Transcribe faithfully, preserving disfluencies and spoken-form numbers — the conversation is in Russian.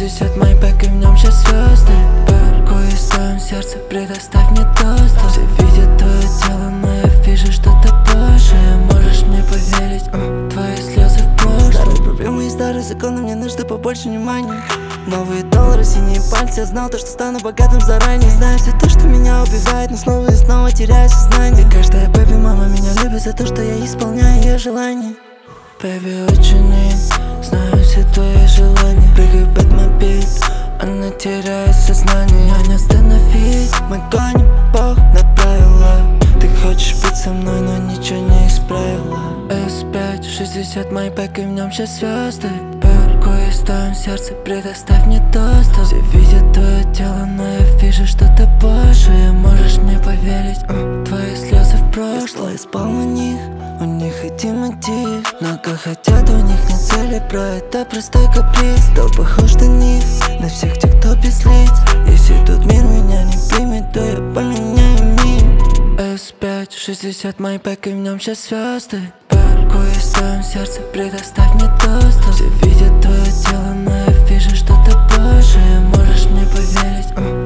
шестьдесят майбэк и в нем сейчас звезды. Паркуюсь в твоем сердце, предоставь мне доступ. Все видят твое тело, но я вижу что-то больше. Можешь мне поверить, uh, твои слезы в прошлом. Старые проблемы и старые законы, мне нужно побольше внимания. Новые доллары, синие пальцы, я знал то, что стану богатым заранее. Знаю все то, что меня убивает, но снова и снова теряю сознание. И каждая бэби, мама меня любит за то, что я исполняю ее желания. Бэби, очень знаю все твои желания. Прыгай в Бэтмобиль, она теряет сознание. Я не остановить, мы гоним, Бог направила. Ты хочешь быть со мной, но ничего не исправила. эс пять шестьдесят майбэк и в нем сейчас звезды. Паркуюсь в твоем сердце, предоставь мне доступ. Все видят твое тело, но я вижу что-то больше. Можешь мне поверить, uh, твои слезы в прошлом. Я спал на них, у них один мотив. Много хотят, у них нет цели, про это простой каприз. Стал похож на них, на всех тех, кто без лиц. Если тут мир меня не примет, то я поменяю мир. эс пять шестьдесят майбэк и в нем сейчас звезды. Паркуюсь в твоем сердце, предоставь мне доступ. Все видят твое тело, но я вижу что-то больше. Можешь мне поверить, uh.